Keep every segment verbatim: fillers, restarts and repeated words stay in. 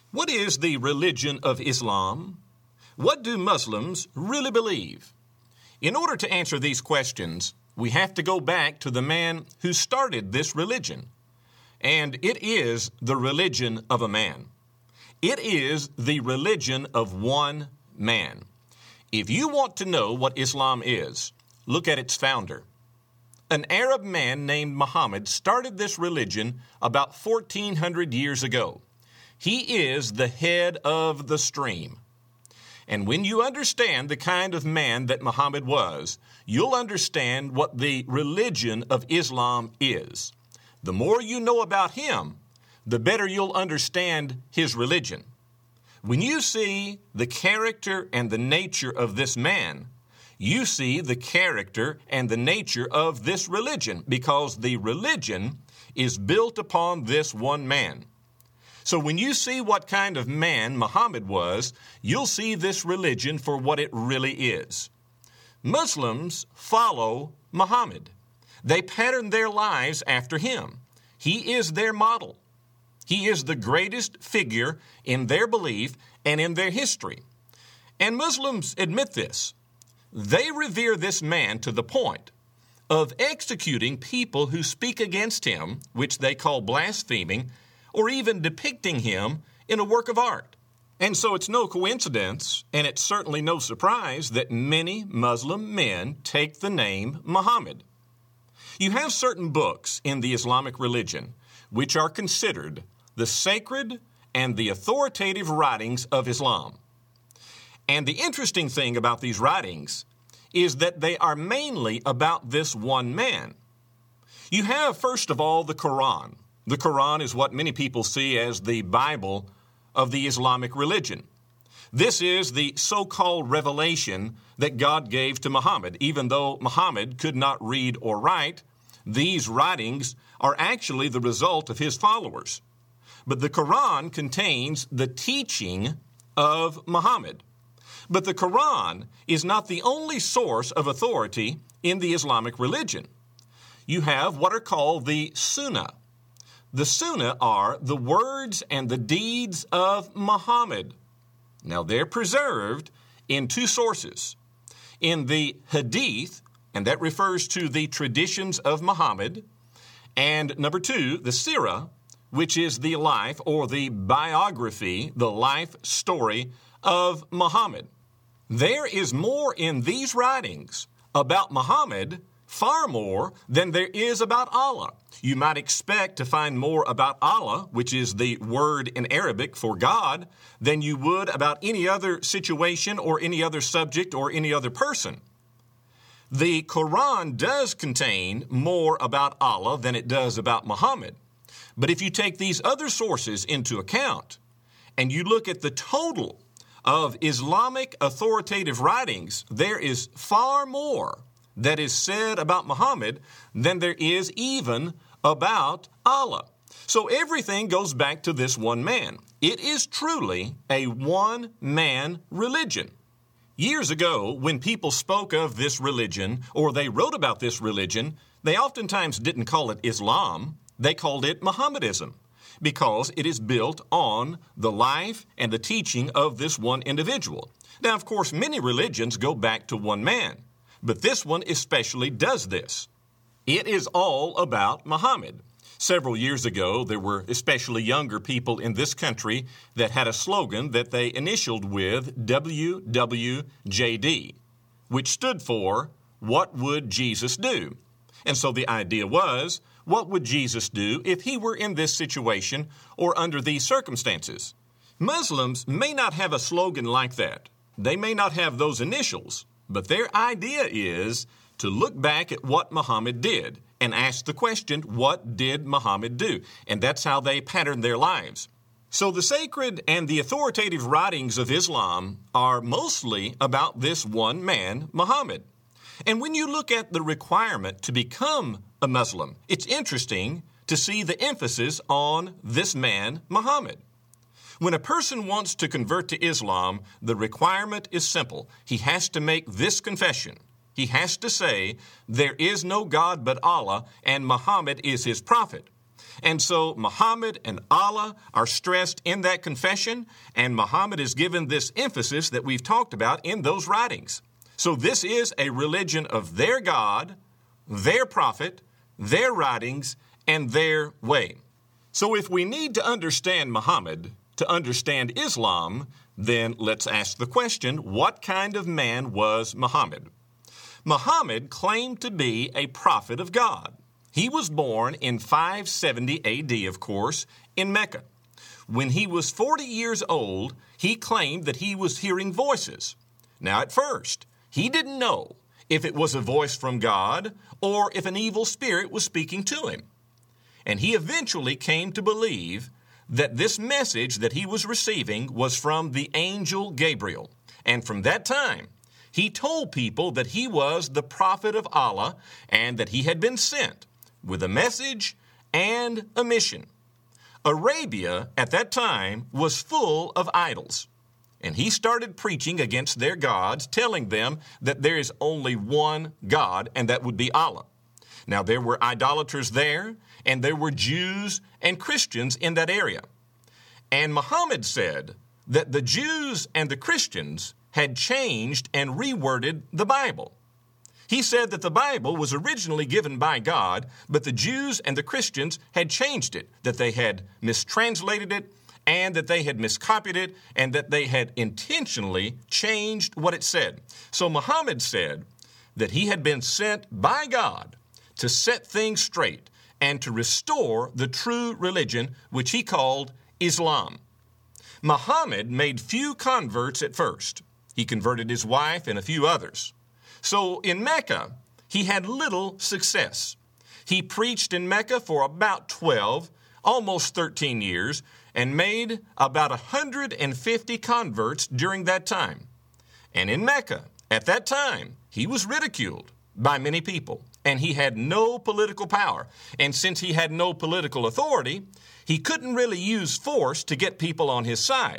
What is the religion of Islam? What do Muslims really believe? In order to answer these questions, we have to go back to the man who started this religion. And it is the religion of a man. It is the religion of one man. If you want to know what Islam is, look at its founder. An Arab man named Muhammad started this religion about fourteen hundred years ago. He is the head of the stream. And when you understand the kind of man that Muhammad was, you'll understand what the religion of Islam is. The more you know about him, the better you'll understand his religion. When you see the character and the nature of this man, you see the character and the nature of this religion, because the religion is built upon this one man. So when you see what kind of man Muhammad was, you'll see this religion for what it really is. Muslims follow Muhammad. They pattern their lives after him. He is their model. He is the greatest figure in their belief and in their history. And Muslims admit this. They revere this man to the point of executing people who speak against him, which they call blaspheming, or even depicting him in a work of art. And so it's no coincidence, and it's certainly no surprise, that many Muslim men take the name Muhammad. You have certain books in the Islamic religion which are considered the sacred and the authoritative writings of Islam. And the interesting thing about these writings is that they are mainly about this one man. You have, first of all, the Quran. The Quran is what many people see as the Bible of the Islamic religion. This is the so-called revelation that God gave to Muhammad. Even though Muhammad could not read or write, these writings are actually the result of his followers. But the Quran contains the teaching of Muhammad. But the Quran is not the only source of authority in the Islamic religion. You have what are called the Sunnah. The Sunnah are the words and the deeds of Muhammad. Now, they're preserved in two sources. In the Hadith, and that refers to the traditions of Muhammad, and number two, the Sirah, which is the life or the biography, the life story of Muhammad. There is more in these writings about Muhammad, far more than there is about Allah. You might expect to find more about Allah, which is the word in Arabic for God, than you would about any other situation or any other subject or any other person. The Quran does contain more about Allah than it does about Muhammad. But if you take these other sources into account and you look at the total of Islamic authoritative writings, there is far more that is said about Muhammad than there is even about Allah. So everything goes back to this one man. It is truly a one-man religion. Years ago, when people spoke of this religion or they wrote about this religion, they oftentimes didn't call it Islam. They called it Mohammedanism, because it is built on the life and the teaching of this one individual. Now, of course, many religions go back to one man, but this one especially does this. It is all about Muhammad. Several years ago, there were especially younger people in this country that had a slogan that they initialed with W W J D, which stood for, What Would Jesus Do? And so the idea was, what would Jesus do if he were in this situation or under these circumstances? Muslims may not have a slogan like that. They may not have those initials, but their idea is to look back at what Muhammad did and ask the question, what did Muhammad do? And that's how they pattern their lives. So the sacred and the authoritative writings of Islam are mostly about this one man, Muhammad. And when you look at the requirement to become a Muslim, it's interesting to see the emphasis on this man, Muhammad. When a person wants to convert to Islam, the requirement is simple. He has to make this confession. He has to say, there is no God but Allah, and Muhammad is his prophet. And so Muhammad and Allah are stressed in that confession, and Muhammad is given this emphasis that we've talked about in those writings. So this is a religion of their God, their prophet, their writings, and their way. So if we need to understand Muhammad to understand Islam, then let's ask the question, what kind of man was Muhammad? Muhammad claimed to be a prophet of God. He was born in five seventy A D, of course, in Mecca. When he was forty years old, he claimed that he was hearing voices. Now, at first, he didn't know if it was a voice from God or if an evil spirit was speaking to him. And he eventually came to believe that this message that he was receiving was from the angel Gabriel. And from that time, he told people that he was the prophet of Allah and that he had been sent with a message and a mission. Arabia at that time was full of idols. And he started preaching against their gods, telling them that there is only one God, and that would be Allah. Now, there were idolaters there, and there were Jews and Christians in that area. And Muhammad said that the Jews and the Christians had changed and reworded the Bible. He said that the Bible was originally given by God, but the Jews and the Christians had changed it, that they had mistranslated it, and that they had miscopied it, and that they had intentionally changed what it said. So Muhammad said that he had been sent by God to set things straight and to restore the true religion, which he called Islam. Muhammad made few converts at first. He converted his wife and a few others. So in Mecca, he had little success. He preached in Mecca for about twelve, almost thirteen years, and made about one hundred fifty converts during that time. And in Mecca, at that time, he was ridiculed by many people, and he had no political power. And since he had no political authority, he couldn't really use force to get people on his side.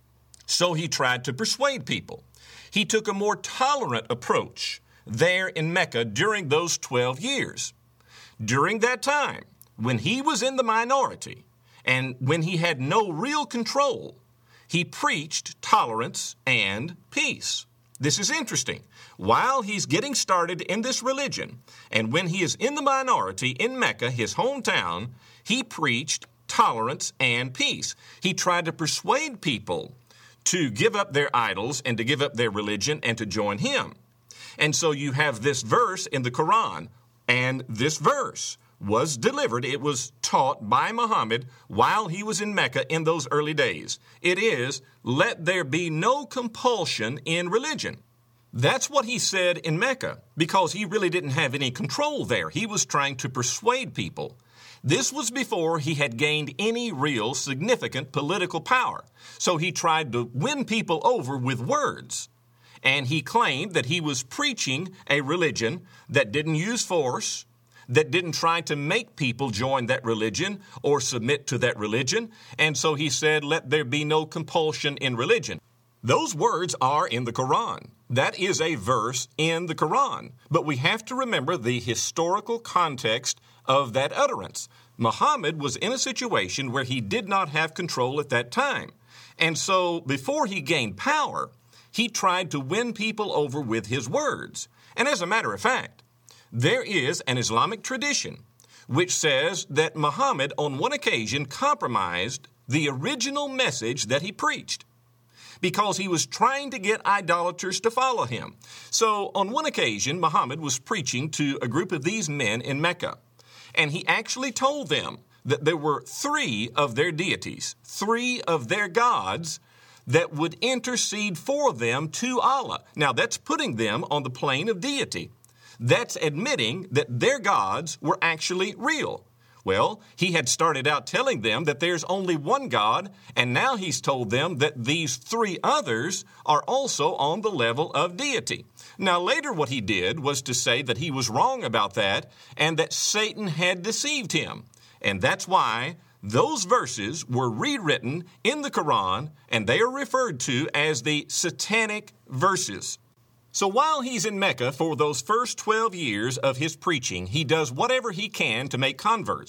So he tried to persuade people. He took a more tolerant approach there in Mecca during those twelve years. During that time, when he was in the minority, and when he had no real control, he preached tolerance and peace. This is interesting. While he's getting started in this religion, and when he is in the minority in Mecca, his hometown, he preached tolerance and peace. He tried to persuade people to give up their idols and to give up their religion and to join him. And so you have this verse in the Quran, and this verse was delivered, it was taught by Muhammad while he was in Mecca in those early days. It is, let there be no compulsion in religion. That's what he said in Mecca, because he really didn't have any control there. He was trying to persuade people. This was before he had gained any real significant political power. So he tried to win people over with words. And he claimed that he was preaching a religion that didn't use force, that didn't try to make people join that religion or submit to that religion. And so he said, let there be no compulsion in religion. Those words are in the Quran. That is a verse in the Quran. But we have to remember the historical context of that utterance. Muhammad was in a situation where he did not have control at that time. And so before he gained power, he tried to win people over with his words. And as a matter of fact, there is an Islamic tradition which says that Muhammad on one occasion compromised the original message that he preached because he was trying to get idolaters to follow him. So on one occasion, Muhammad was preaching to a group of these men in Mecca, and he actually told them that there were three of their deities, three of their gods that would intercede for them to Allah. Now, that's putting them on the plane of deity. That's admitting that their gods were actually real. Well, he had started out telling them that there's only one God, and now he's told them that these three others are also on the level of deity. Now, later what he did was to say that he was wrong about that and that Satan had deceived him. And that's why those verses were rewritten in the Quran, and they are referred to as the satanic verses. So while he's in Mecca for those first twelve years of his preaching, he does whatever he can to make converts.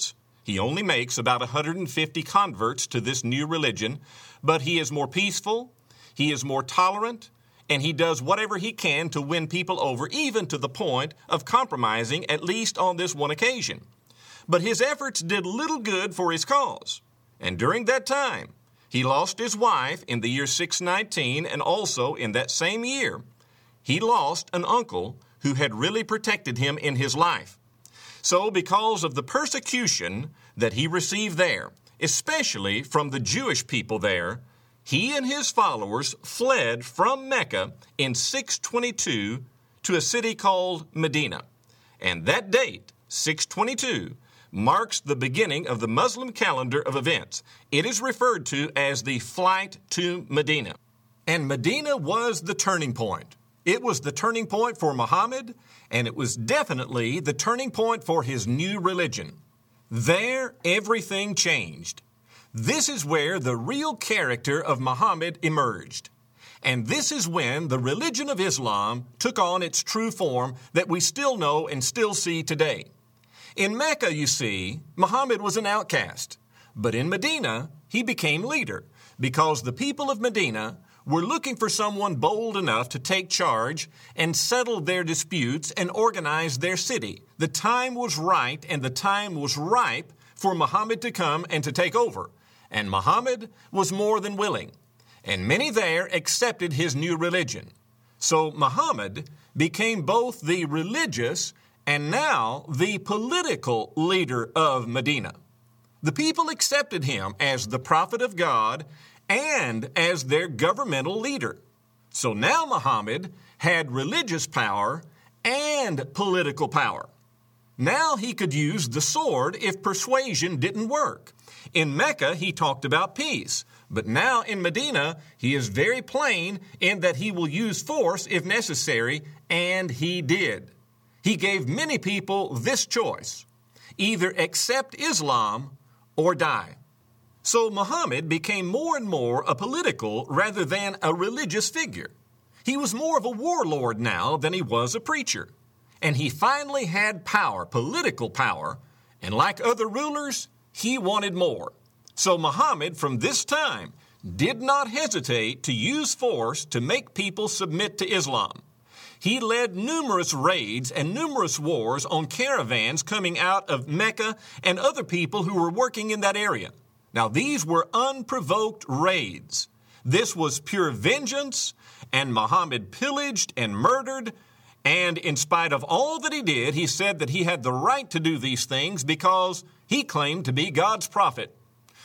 He only makes about one hundred fifty converts to this new religion, but he is more peaceful, he is more tolerant, and he does whatever he can to win people over, even to the point of compromising, at least on this one occasion. But his efforts did little good for his cause. And during that time, he lost his wife in the year six nineteen, and also in that same year, he lost an uncle who had really protected him in his life. So because of the persecution that he received there, especially from the Jewish people there, he and his followers fled from Mecca in six twenty-two to a city called Medina. And that date, six twenty-two, marks the beginning of the Muslim calendar of events. It is referred to as the flight to Medina. And Medina was the turning point. It was the turning point for Muhammad, and it was definitely the turning point for his new religion. There, everything changed. This is where the real character of Muhammad emerged. And this is when the religion of Islam took on its true form that we still know and still see today. In Mecca, you see, Muhammad was an outcast. But in Medina, he became leader because the people of Medina were looking for someone bold enough to take charge and settle their disputes and organize their city. The time was right and the time was ripe for Muhammad to come and to take over. And Muhammad was more than willing. And many there accepted his new religion. So Muhammad became both the religious and now the political leader of Medina. The people accepted him as the prophet of God and as their governmental leader. So now Muhammad had religious power and political power. Now he could use the sword if persuasion didn't work. In Mecca, he talked about peace. But now in Medina, he is very plain in that he will use force if necessary, and he did. He gave many people this choice: either accept Islam or die. So Muhammad became more and more a political rather than a religious figure. He was more of a warlord now than he was a preacher. And he finally had power, political power, and like other rulers, he wanted more. So Muhammad, from this time, did not hesitate to use force to make people submit to Islam. He led numerous raids and numerous wars on caravans coming out of Mecca and other people who were working in that area. Now, these were unprovoked raids. This was pure vengeance, and Muhammad pillaged and murdered. And in spite of all that he did, he said that he had the right to do these things because he claimed to be God's prophet.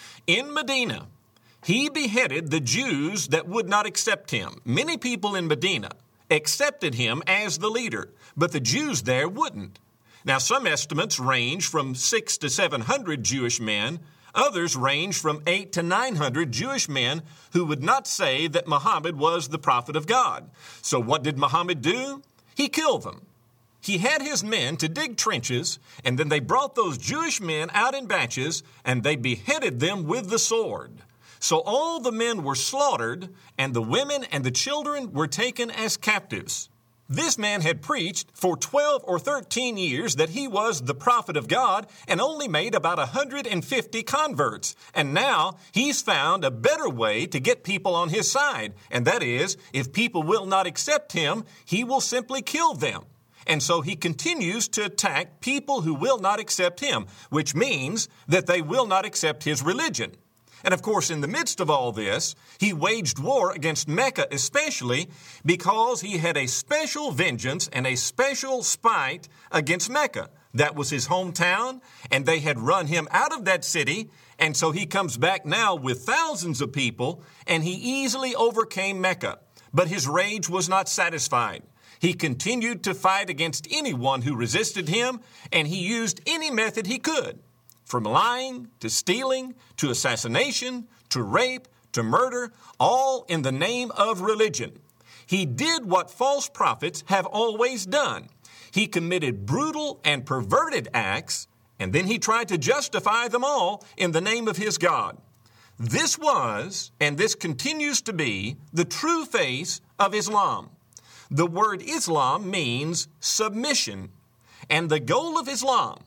In Medina, he beheaded the Jews that would not accept him. Many people in Medina accepted him as the leader, but the Jews there wouldn't. Now, some estimates range from six to seven hundred Jewish men. Others range from eight to nine hundred Jewish men who would not say that Muhammad was the prophet of God. So what did Muhammad do? He killed them. He had his men to dig trenches, and then they brought those Jewish men out in batches, and they beheaded them with the sword. So all the men were slaughtered, and the women and the children were taken as captives. This man had preached for twelve or thirteen years that he was the prophet of God and only made about one hundred fifty converts. And now he's found a better way to get people on his side. And that is, if people will not accept him, he will simply kill them. And so he continues to attack people who will not accept him, which means that they will not accept his religion. And of course, in the midst of all this, he waged war against Mecca, especially because he had a special vengeance and a special spite against Mecca. That was his hometown, and they had run him out of that city. And so he comes back now with thousands of people, and he easily overcame Mecca. But his rage was not satisfied. He continued to fight against anyone who resisted him, and he used any method he could. From lying, to stealing, to assassination, to rape, to murder, all in the name of religion. He did what false prophets have always done. He committed brutal and perverted acts, and then he tried to justify them all in the name of his God. This was, and this continues to be, the true face of Islam. The word Islam means submission, and the goal of Islam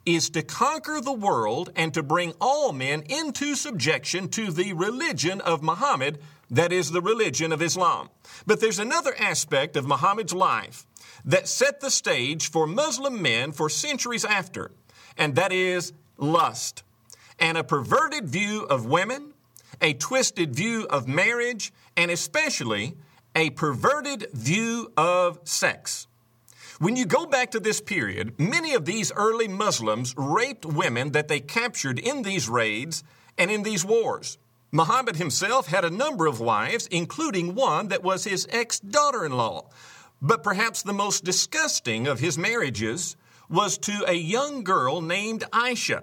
is to conquer the world and to bring all men into subjection to the religion of Muhammad, that is the religion of Islam. But there's another aspect of Muhammad's life that set the stage for Muslim men for centuries after, and that is lust, and a perverted view of women, a twisted view of marriage, and especially a perverted view of sex. When you go back to this period, many of these early Muslims raped women that they captured in these raids and in these wars. Muhammad himself had a number of wives, including one that was his ex-daughter-in-law. But perhaps the most disgusting of his marriages was to a young girl named Aisha.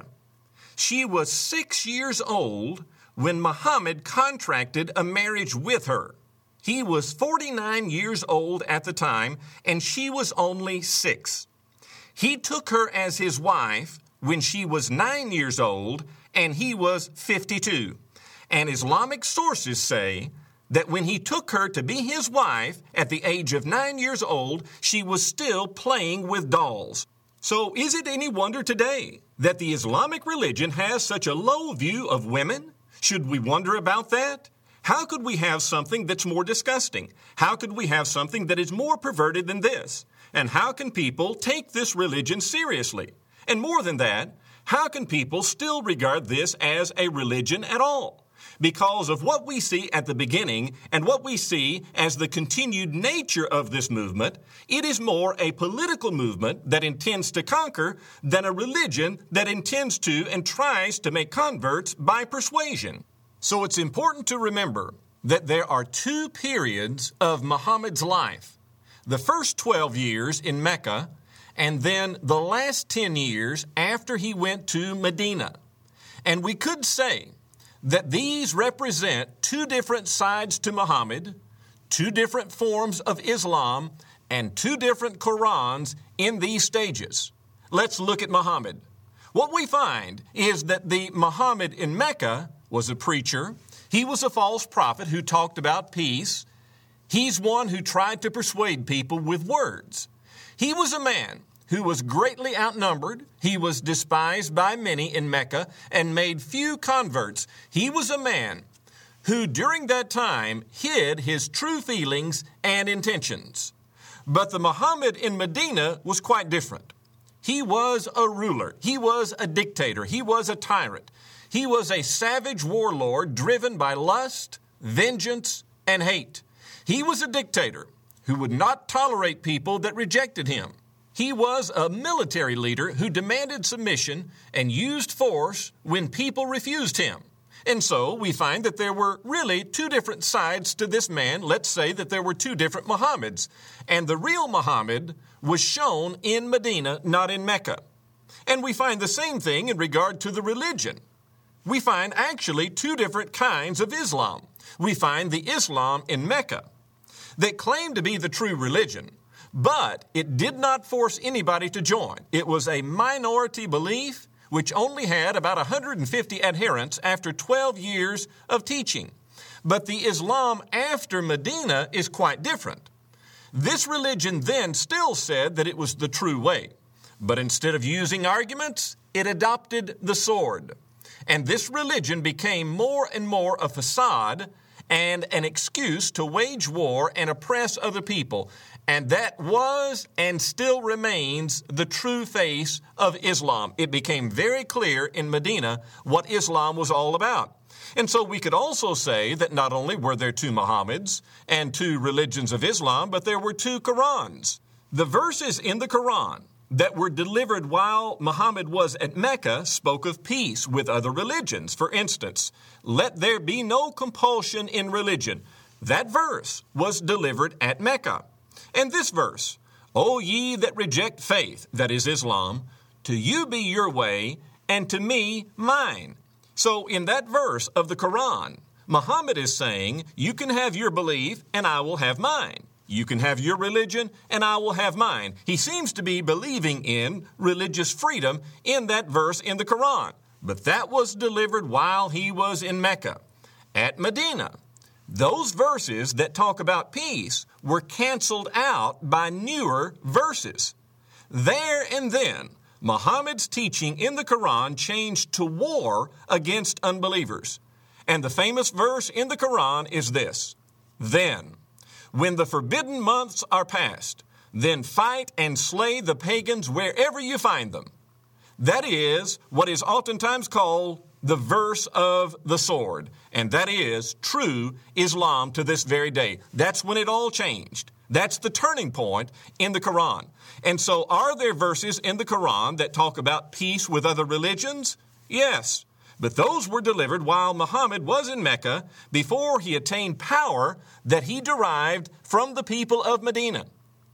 She was six years old when Muhammad contracted a marriage with her. He was forty-nine years old at the time, and she was only six. He took her as his wife when she was nine years old, and he was fifty-two. And Islamic sources say that when he took her to be his wife at the age of nine years old, she was still playing with dolls. So is it any wonder today that the Islamic religion has such a low view of women? Should we wonder about that? How could we have something that's more disgusting? How could we have something that is more perverted than this? And how can people take this religion seriously? And more than that, how can people still regard this as a religion at all? Because of what we see at the beginning and what we see as the continued nature of this movement, it is more a political movement that intends to conquer than a religion that intends to and tries to make converts by persuasion. So it's important to remember that there are two periods of Muhammad's life. The first twelve years in Mecca, and then the last ten years after he went to Medina. And we could say that these represent two different sides to Muhammad, two different forms of Islam, and two different Qurans in these stages. Let's look at Muhammad. What we find is that the Muhammad in Mecca was a preacher. He was a false prophet who talked about peace. He's one who tried to persuade people with words. He was a man who was greatly outnumbered. He was despised by many in Mecca and made few converts. He was a man who during that time hid his true feelings and intentions. But the Muhammad in Medina was quite different. He was a ruler. He was a dictator. He was a tyrant. He was a savage warlord driven by lust, vengeance, and hate. He was a dictator who would not tolerate people that rejected him. He was a military leader who demanded submission and used force when people refused him. And so we find that there were really two different sides to this man. Let's say that there were two different Muhammads. And the real Muhammad was shown in Medina, not in Mecca. And we find the same thing in regard to the religion. We find actually two different kinds of Islam. We find the Islam in Mecca that claimed to be the true religion, but it did not force anybody to join. It was a minority belief which only had about one hundred fifty adherents after twelve years of teaching. But the Islam after Medina is quite different. This religion then still said that it was the true way, but instead of using arguments, it adopted the sword. And this religion became more and more a facade and an excuse to wage war and oppress other people. And that was and still remains the true face of Islam. It became very clear in Medina what Islam was all about. And so we could also say that not only were there two Muhammads and two religions of Islam, but there were two Qurans. The verses in the Quran that were delivered while Muhammad was at Mecca spoke of peace with other religions. For instance, let there be no compulsion in religion. That verse was delivered at Mecca. And this verse, O ye that reject faith, that is Islam, to you be your way, and to me mine. So in that verse of the Quran, Muhammad is saying, you can have your belief and I will have mine. You can have your religion and I will have mine. He seems to be believing in religious freedom in that verse in the Quran. But that was delivered while he was in Mecca. At Medina, those verses that talk about peace were canceled out by newer verses. There and then, Muhammad's teaching in the Quran changed to war against unbelievers. And the famous verse in the Quran is this: "Then, when the forbidden months are past, then fight and slay the pagans wherever you find them." That is what is oftentimes called the verse of the sword. And that is true Islam to this very day. That's when it all changed. That's the turning point in the Quran. And so are there verses in the Quran that talk about peace with other religions? Yes. But those were delivered while Muhammad was in Mecca, before he attained power that he derived from the people of Medina.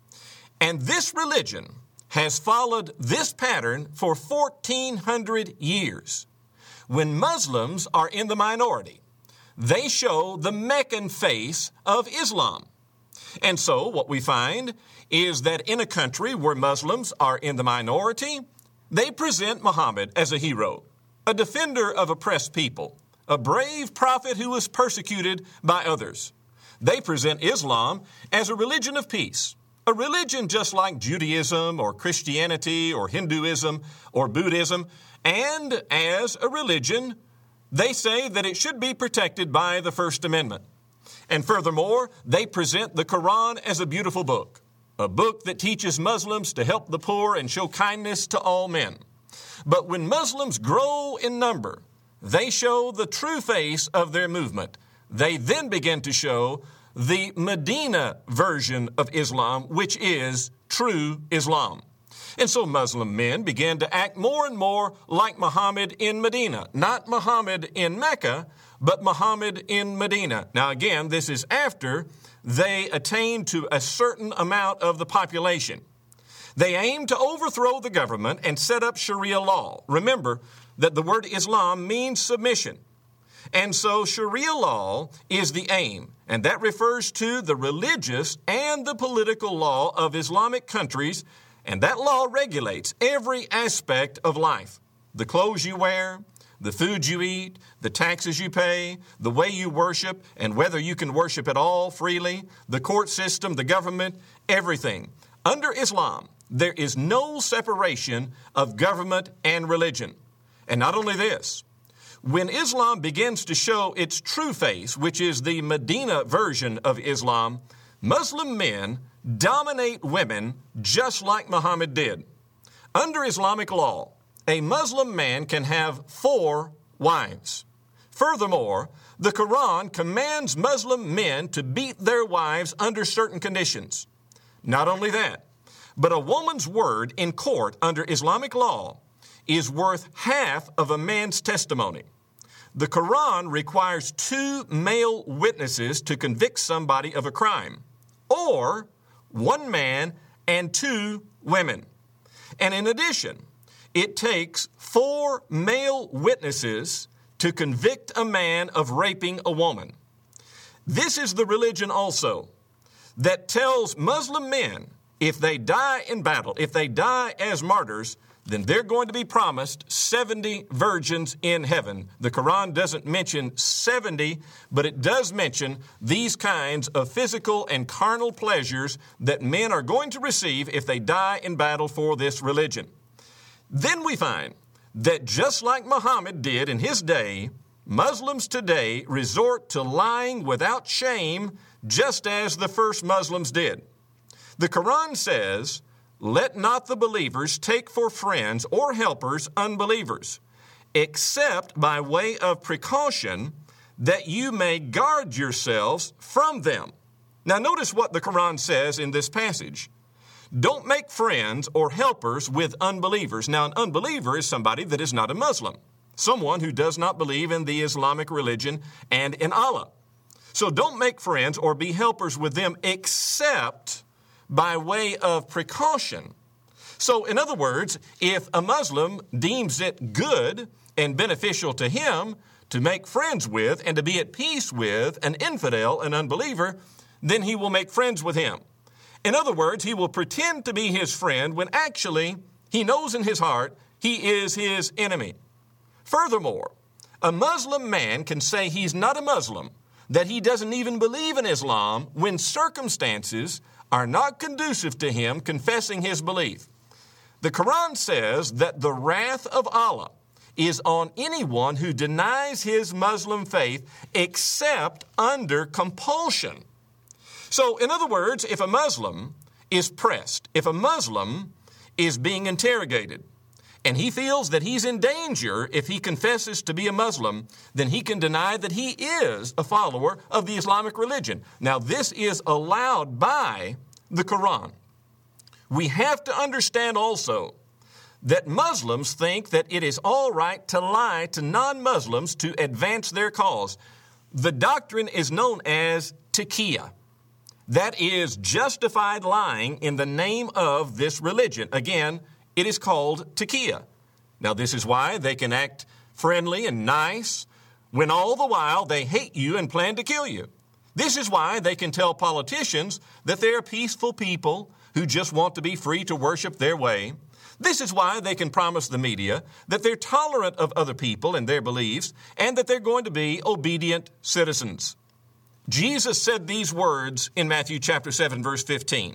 And this religion has followed this pattern for fourteen hundred years. When Muslims are in the minority, they show the Meccan face of Islam. And so what we find is that in a country where Muslims are in the minority, they present Muhammad as a hero, a defender of oppressed people, a brave prophet who was persecuted by others. They present Islam as a religion of peace, a religion just like Judaism or Christianity or Hinduism or Buddhism, and as a religion, they say that it should be protected by the First Amendment. And furthermore, they present the Quran as a beautiful book, a book that teaches Muslims to help the poor and show kindness to all men. But when Muslims grow in number, they show the true face of their movement. They then begin to show the Medina version of Islam, which is true Islam. And so Muslim men began to act more and more like Muhammad in Medina. Not Muhammad in Mecca, but Muhammad in Medina. Now again, this is after they attained to a certain amount of the population. They aimed to overthrow the government and set up Sharia law. Remember that the word Islam means submission. And so Sharia law is the aim, and that refers to the religious and the political law of Islamic countries. And that law regulates every aspect of life: the clothes you wear, the food you eat, the taxes you pay, the way you worship, and whether you can worship at all freely, the court system, the government, everything. Under Islam, there is no separation of government and religion. And not only this, when Islam begins to show its true face, which is the Medina version of Islam, Muslim men dominate women just like Muhammad did. Under Islamic law, a Muslim man can have four wives. Furthermore, the Quran commands Muslim men to beat their wives under certain conditions. Not only that, but a woman's word in court under Islamic law is worth half of a man's testimony. The Quran requires two male witnesses to convict somebody of a crime, or one man and two women. And in addition, it takes four male witnesses to convict a man of raping a woman. This is the religion also that tells Muslim men, if they die in battle, if they die as martyrs, then they're going to be promised seventy virgins in heaven. The Quran doesn't mention seventy, but it does mention these kinds of physical and carnal pleasures that men are going to receive if they die in battle for this religion. Then we find that just like Muhammad did in his day, Muslims today resort to lying without shame, just as the first Muslims did. The Quran says, "Let not the believers take for friends or helpers unbelievers, except by way of precaution, that you may guard yourselves from them." Now notice what the Quran says in this passage. Don't make friends or helpers with unbelievers. Now, an unbeliever is somebody that is not a Muslim, someone who does not believe in the Islamic religion and in Allah. So don't make friends or be helpers with them except by way of precaution. So, in other words, if a Muslim deems it good and beneficial to him to make friends with and to be at peace with an infidel, an unbeliever, then he will make friends with him. In other words, he will pretend to be his friend when actually he knows in his heart he is his enemy. Furthermore, a Muslim man can say he's not a Muslim, that he doesn't even believe in Islam when circumstances are not conducive to him confessing his belief. The Quran says that the wrath of Allah is on anyone who denies his Muslim faith except under compulsion. So, in other words, if a Muslim is pressed, if a Muslim is being interrogated, and he feels that he's in danger if he confesses to be a Muslim, then he can deny that he is a follower of the Islamic religion. Now, this is allowed by the Quran. We have to understand also that Muslims think that it is all right to lie to non-Muslims to advance their cause. The doctrine is known as taqiyya. That is justified lying in the name of this religion. Again, it is called taqiyya. Now, this is why they can act friendly and nice when all the while they hate you and plan to kill you. This is why they can tell politicians that they're peaceful people who just want to be free to worship their way. This is why they can promise the media that they're tolerant of other people and their beliefs and that they're going to be obedient citizens. Jesus said these words in Matthew chapter seven, verse fifteen.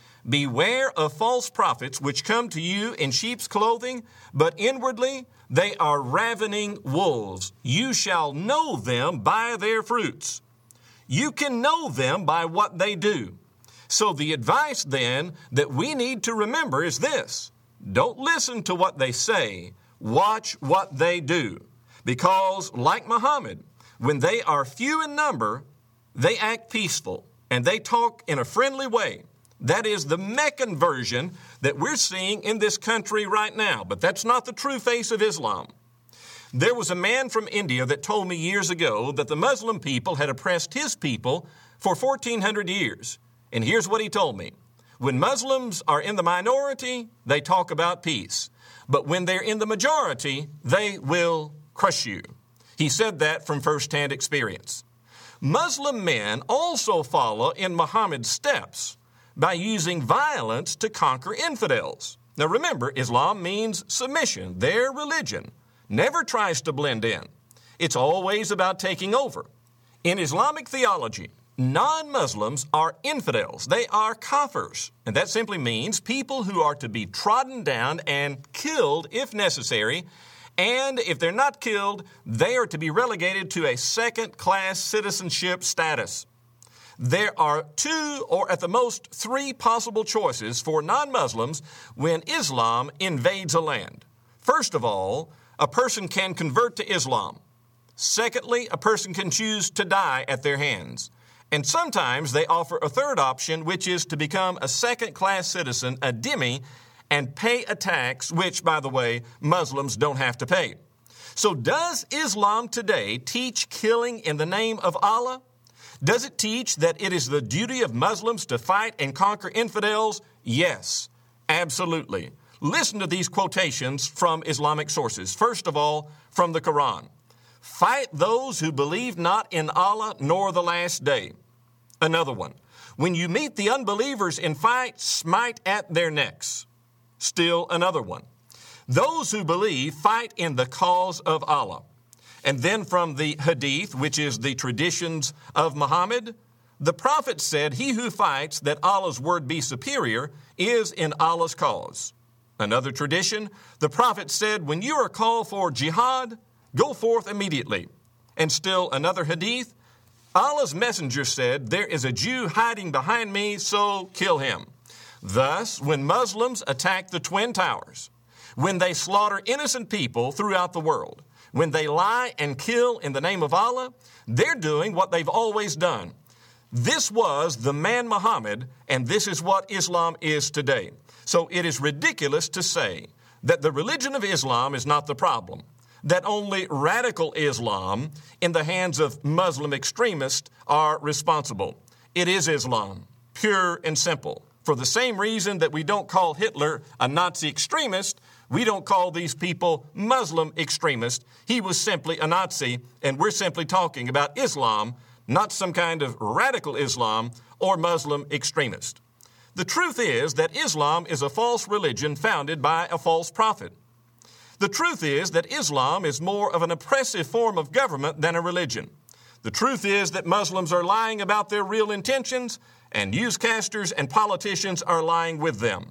Beware of false prophets which come to you in sheep's clothing, but inwardly they are ravening wolves. You shall know them by their fruits. You can know them by what they do. So the advice then that we need to remember is this. Don't listen to what they say. Watch what they do. Because like Muhammad, when they are few in number, they act peaceful and they talk in a friendly way. That is the Meccan version that we're seeing in this country right now. But that's not the true face of Islam. There was a man from India that told me years ago that the Muslim people had oppressed his people for fourteen hundred years. And here's what he told me. When Muslims are in the minority, they talk about peace. But when they're in the majority, they will crush you. He said that from firsthand experience. Muslim men also follow in Muhammad's steps by using violence to conquer infidels. Now remember, Islam means submission. Their religion never tries to blend in. It's always about taking over. In Islamic theology, non-Muslims are infidels. They are kafirs. And that simply means people who are to be trodden down and killed if necessary. And if they're not killed, they are to be relegated to a second-class citizenship status. There are two or at the most three possible choices for non-Muslims when Islam invades a land. First of all, a person can convert to Islam. Secondly, a person can choose to die at their hands. And sometimes they offer a third option, which is to become a second-class citizen, a dhimmi, and pay a tax, which, by the way, Muslims don't have to pay. So does Islam today teach killing in the name of Allah? Does it teach that it is the duty of Muslims to fight and conquer infidels? Yes, absolutely. Listen to these quotations from Islamic sources. First of all, from the Quran. Fight those who believe not in Allah nor the last day. Another one. When you meet the unbelievers in fight, smite at their necks. Still another one. Those who believe fight in the cause of Allah. And then from the Hadith, which is the traditions of Muhammad, the Prophet said, he who fights that Allah's word be superior is in Allah's cause. Another tradition, the Prophet said, when you are called for jihad, go forth immediately. And still another hadith, Allah's messenger said, there is a Jew hiding behind me, so kill him. Thus, when Muslims attack the Twin Towers, when they slaughter innocent people throughout the world, when they lie and kill in the name of Allah, they're doing what they've always done. This was the man Muhammad, and this is what Islam is today. So it is ridiculous to say that the religion of Islam is not the problem, that only radical Islam in the hands of Muslim extremists are responsible. It is Islam, pure and simple. For the same reason that we don't call Hitler a Nazi extremist, we don't call these people Muslim extremists. He was simply a Nazi, and we're simply talking about Islam, not some kind of radical Islam or Muslim extremist. The truth is that Islam is a false religion founded by a false prophet. The truth is that Islam is more of an oppressive form of government than a religion. The truth is that Muslims are lying about their real intentions, and newscasters and politicians are lying with them.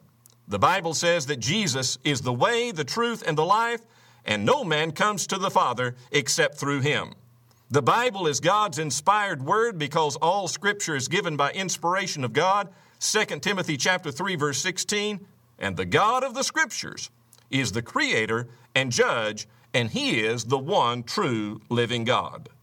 The Bible says that Jesus is the way, the truth, and the life, and no man comes to the Father except through him. The Bible is God's inspired word because all Scripture is given by inspiration of God. Second Timothy chapter three, verse sixteen, and the God of the Scriptures is the creator and judge, and he is the one true living God.